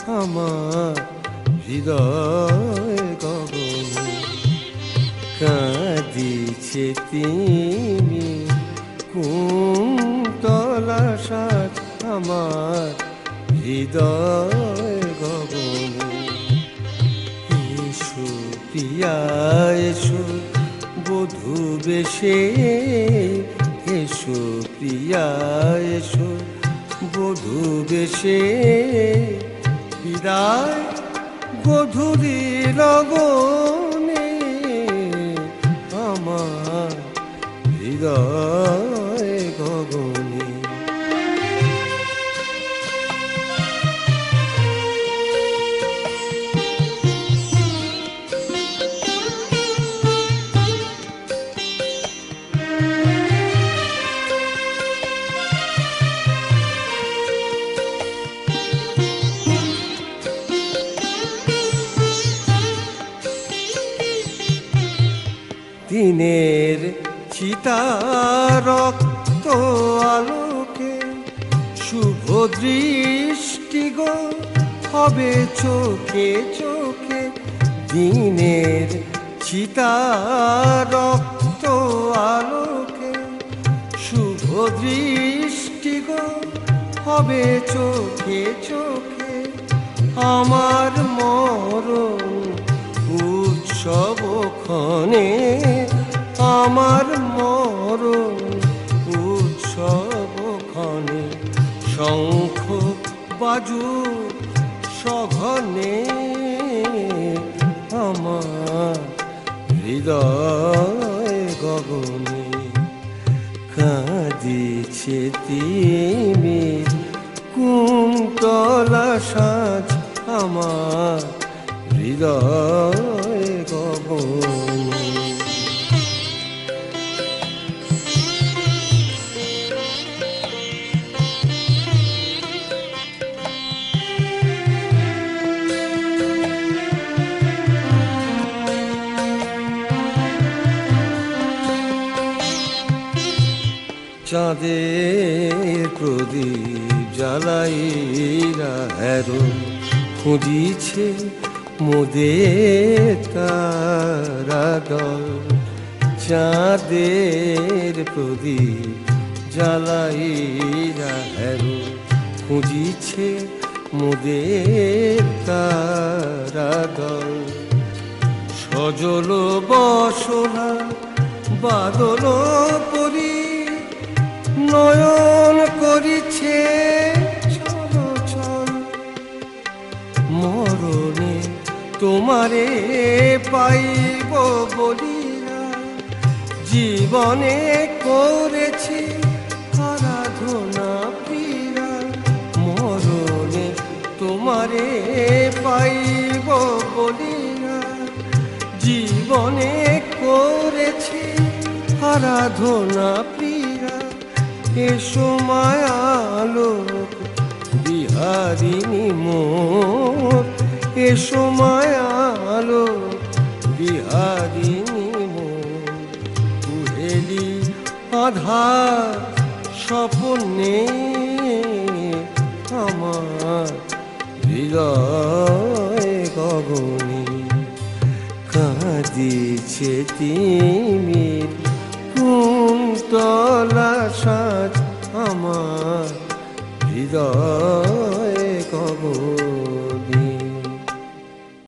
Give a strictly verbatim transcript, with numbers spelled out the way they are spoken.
আমার হৃদয় গগনে কাঁদিছে তিমি কুন্তলা সাজ আমার হৃদয় গগনে। এসো প্রিয়া এসো বধূ বেশে, এসো প্রিয়া এসো বধূ বেশে, বিদায় গধূলি লগনে আমার হৃদয় গগনে। দিনের চিতা রক্ত আলোকে শুভ দৃষ্টি গো হবে চোখে চোখে। দিনের চিতা রক্ত আলোকে শুভ দৃষ্টি গো হবে চোখে চোখে। আমার মরণ উৎসব ক্ষণে, আমার মরণ উৎসব ক্ষণে, শঙ্খ বাজু সঘনে আমার হৃদয় গগনে কাঁদিছে তিমির কুন্তলা সাজ আমার হৃদয় গগনে। চাঁদের প্রদীপ জ্বালাইরা হেরো খুঁজিছে মোদের তারা দল। চাঁদের প্রদীপ জ্বালাইরা হেরো খুঁজিছে মোদের তারা দল। সজল বসনা বাদল পরি নয়ন করিছে চল চল। মরণে তোমারে পাইব বলিয়া জীবনে করেছি আরাধনা প্রিয়া। মরণে তোমারে পাইব বলিয়া জীবনে করেছি আরাধনা প্রিয়া। এসো মায়ালোক বিহারিণী মোর, এসো মায়ালোক বিহারিণী মোর। কুহেলি আধার স্বপ্নে আমার হৃদয় গগনে কাঁদিছে তিমির কুন্তলা সাজ আমার হৃদয়